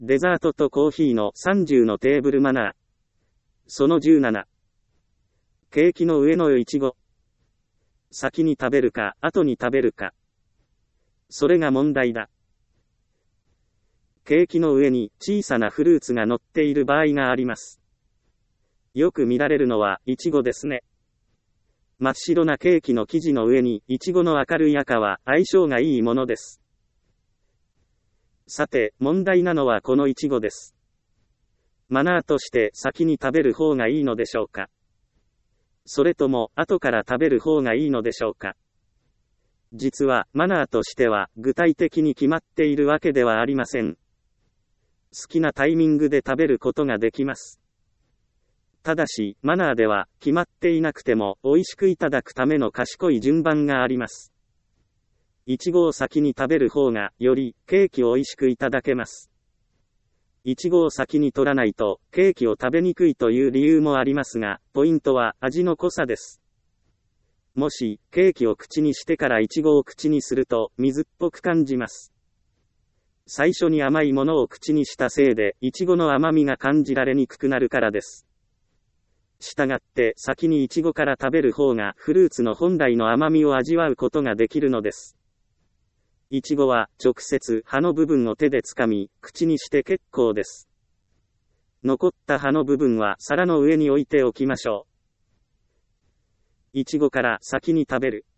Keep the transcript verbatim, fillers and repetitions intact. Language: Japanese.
デザートとコーヒーのさんじゅうのテーブルマナー。そのじゅうなな。ケーキの上のイチゴ。先に食べるか、後に食べるか。それが問題だ。ケーキの上に小さなフルーツが乗っている場合があります。よく見られるのはイチゴですね。真っ白なケーキの生地の上にイチゴの明るい赤は相性がいいものです。さて、問題なのはこのイチゴです。マナーとして先に食べる方がいいのでしょうか。それとも後から食べる方がいいのでしょうか。実はマナーとしては具体的に決まっているわけではありません。好きなタイミングで食べることができます。ただし、マナーでは決まっていなくても美味しくいただくための賢い順番があります。いちごを先に食べる方がよりケーキを美味しくいただけます。いちごを先に取らないとケーキを食べにくいという理由もありますが、ポイントは味の濃さです。もしケーキを口にしてからいちごを口にすると水っぽく感じます。最初に甘いものを口にしたせいでいちごの甘みが感じられにくくなるからです。したがって先にイチゴから食べる方がフルーツの本来の甘みを味わうことができるのです。イチゴは直接葉の部分を手で掴み、口にして結構です。残った葉の部分は皿の上に置いておきましょう。イチゴから先に食べる。